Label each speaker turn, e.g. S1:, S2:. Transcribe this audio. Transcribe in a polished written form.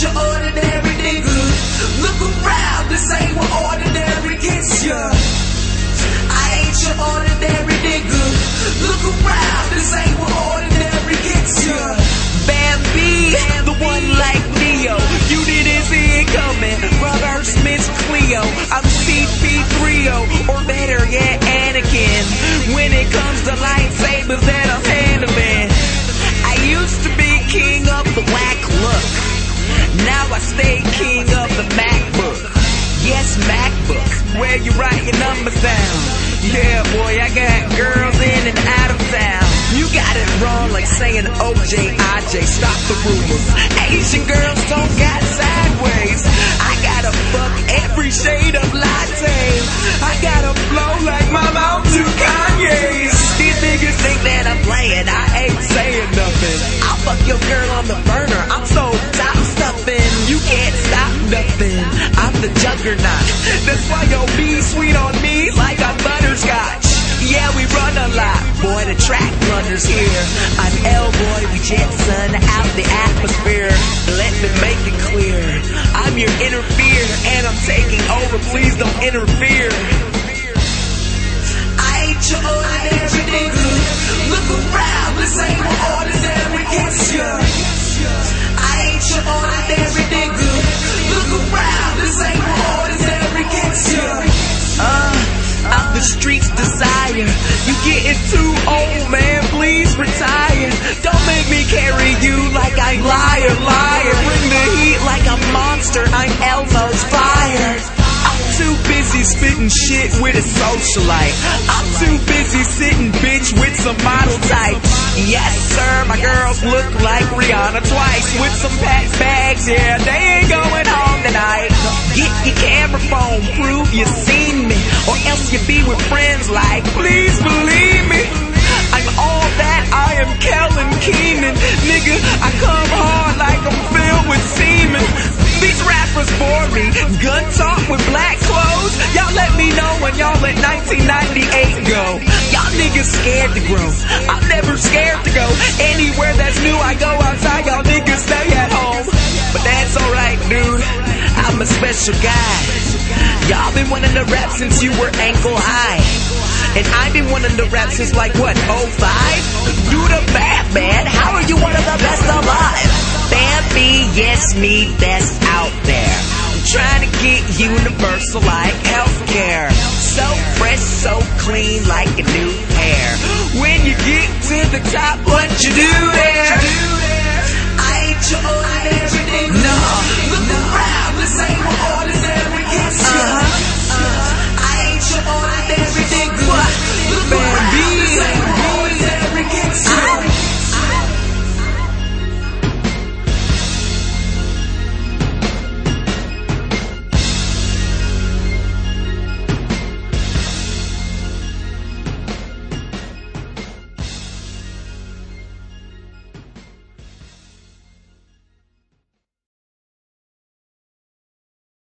S1: your ordinary nigga. Look around, this ain't what ordinary gets ya. I ain't your ordinary nigga. Look around, this ain't what ordinary gets ya. Bambi, the one like Neo. You didn't see it coming. Brother Smith's Cleo. I'm CP3O, or better yet, Anakin. When it comes to lightsabers that I'm handling, I used to be king of the whack look. Now I stay king of the MacBook. Yes, MacBook, where you write your numbers down. Yeah, boy, I got girls in and out of town. You got it wrong, like saying OJ, IJ, stop the rumors. Asian girls don't got sideways. I gotta fuck every shade of latte. I gotta flow like my mouth to Kanye's. These niggas think that I'm playing, I ain't saying nothing. I'll fuck your girl on the burner, I'm so top stuffing. You can't stop nothing, I'm the juggernaut. That's why yo be sweet on me like I'm butterscotch. Yeah, we run a lot, boy, the track runners here. I'm L-Boy, we jetson out the atmosphere. Let me make it clear, I'm your interfere, and I'm taking over, please don't interfere. I ain't your ordinary nigga. Look around, this ain't what ordinary gets ya. I ain't your ordinary nigga. Look around, this ain't what ordinary gets ya. I'm the street's desire. You getting too old, man, please retire. Don't make me carry you like I'm liar. Bring the heat like I'm monster, I'm Elmo's fire. I'm too busy spitting shit with a socialite. I'm too busy sitting bitch with some model types. Yes sir, my girls look like Rihanna twice. With some pack bags, yeah, they ain't going home tonight. Get your camera phone, prove you seen me, or else you be with friends like, please believe me. I'm all that, I am Kellen Keenan. Nigga, I come hard like I'm filled with semen. These rappers bore me, gun talk with black clothes. Y'all let me know when y'all let 1998 go. Y'all niggas scared to grow, I'm never scared to go. Anywhere that's new I go outside, y'all niggas stay at home. But that's alright dude, I'm a special guy. Y'all been wanting to rap since you were ankle high, and I've been wanting to rap since like what, 05? You the Batman, how are you one of the best alive? Bambi, yes me, best out there. I'm trying to get universal like healthcare. So fresh, so clean like a new hair. When you get to the top, what you do?